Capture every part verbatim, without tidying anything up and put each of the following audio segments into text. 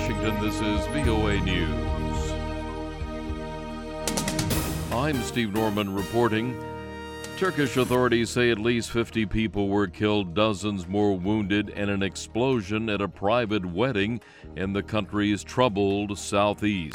Washington, this is V O A News. I'm Steve Norman reporting. Turkish authorities say at least fifty people were killed, dozens more wounded in an explosion at a private wedding in the country's troubled southeast.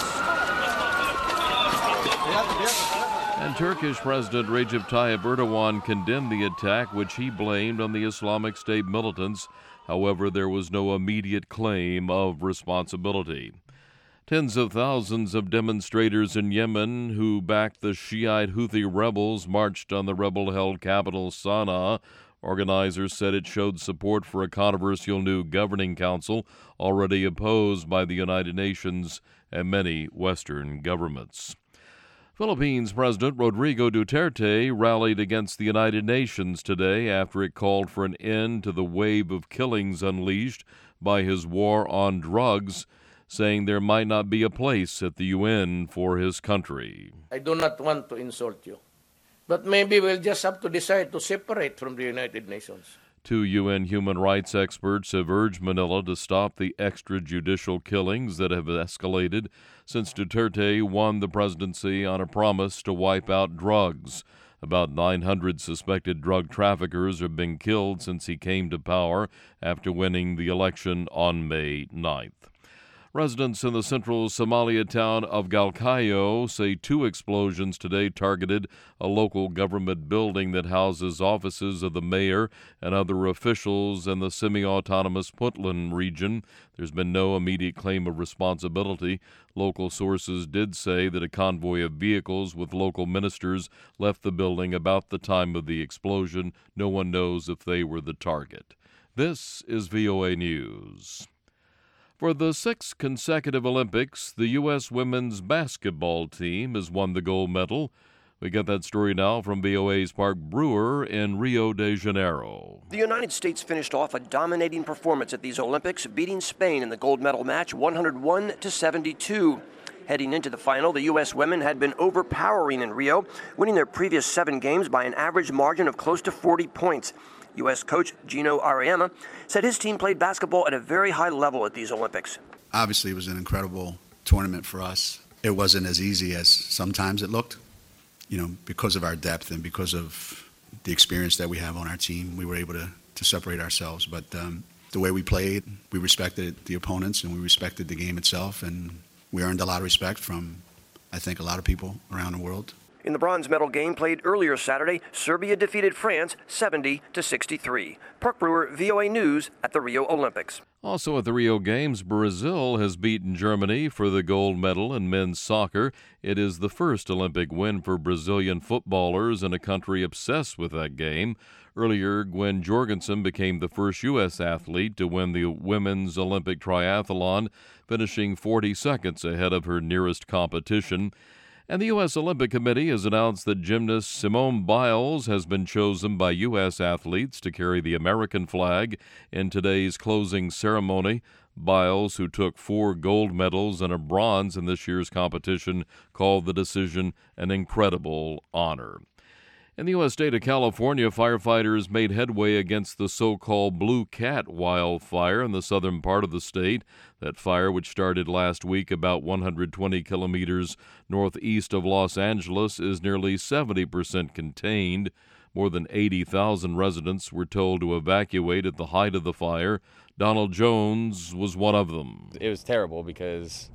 And Turkish President Recep Tayyip Erdogan condemned the attack, which he blamed on the Islamic State militants. However, there was no immediate claim of responsibility. Tens of thousands of demonstrators in Yemen who backed the Shiite Houthi rebels marched on the rebel-held capital Sana'a. Organizers said it showed support for a controversial new governing council already opposed by the United Nations and many Western governments. Philippines President Rodrigo Duterte rallied against the United Nations today after it called for an end to the wave of killings unleashed by his war on drugs, saying there might not be a place at the U N for his country. I do not want to insult you, but maybe we'll just have to decide to separate from the United Nations. Two U N human rights experts have urged Manila to stop the extrajudicial killings that have escalated since Duterte won the presidency on a promise to wipe out drugs. About nine hundred suspected drug traffickers have been killed since he came to power after winning the election on May ninth. Residents in the central Somalia town of Galkayo say two explosions today targeted a local government building that houses offices of the mayor and other officials in the semi-autonomous Puntland region. There's been no immediate claim of responsibility. Local sources did say that a convoy of vehicles with local ministers left the building about the time of the explosion. No one knows if they were the target. This is V O A News. For the sixth consecutive Olympics, the U S women's basketball team has won the gold medal. We get that story now from V O A's Park Brewer in Rio de Janeiro. The United States finished off a dominating performance at these Olympics, beating Spain in the gold medal match one hundred one to seventy-two. Heading into the final, the U S women had been overpowering in Rio, winning their previous seven games by an average margin of close to forty points. U S coach Gino Auriemma said his team played basketball at a very high level at these Olympics. Obviously, it was an incredible tournament for us. It wasn't as easy as sometimes it looked. You know, because of our depth and because of the experience that we have on our team, we were able to, to separate ourselves. But um, the way we played, we respected the opponents and we respected the game itself, and we earned a lot of respect from, I think, a lot of people around the world. In the bronze medal game played earlier Saturday, Serbia defeated France seventy to sixty-three. Park Brewer, V O A News at the Rio Olympics. Also at the Rio Games, Brazil has beaten Germany for the gold medal in men's soccer. It is the first Olympic win for Brazilian footballers in a country obsessed with that game. Earlier, Gwen Jorgensen became the first U S athlete to win the women's Olympic triathlon, finishing forty seconds ahead of her nearest competition. And the U S Olympic Committee has announced that gymnast Simone Biles has been chosen by U S athletes to carry the American flag in today's closing ceremony. Biles, who took four gold medals and a bronze in this year's competition, called the decision an incredible honor. In the U S state of California, firefighters made headway against the so-called Blue Cat wildfire in the southern part of the state. That fire, which started last week about one hundred twenty kilometers northeast of Los Angeles, is nearly seventy percent contained. More than eighty thousand residents were told to evacuate at the height of the fire. Donald Jones was one of them. It was terrible because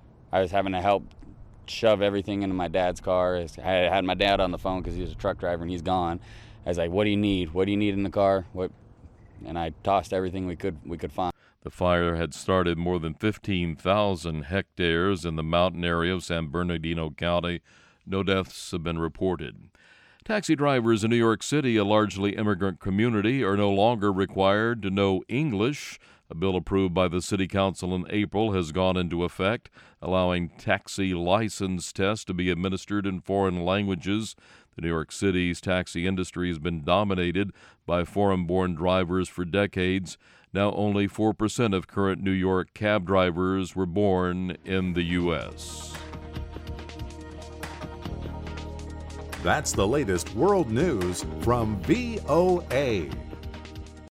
I was having to help shove everything into my dad's car. I had my dad on the phone because he was a truck driver and he's gone. I was like, "What do you need? What do you need in the car?" What? And I tossed everything we could we could find. The fire had started more than fifteen thousand hectares in the mountain area of San Bernardino County. No deaths have been reported. Taxi drivers in New York City, a largely immigrant community, are no longer required to know English. A bill approved by the City Council in April has gone into effect, allowing taxi license tests to be administered in foreign languages. The New York City's taxi industry has been dominated by foreign-born drivers for decades. Now only four percent of current New York cab drivers were born in the U S That's the latest world news from V O A.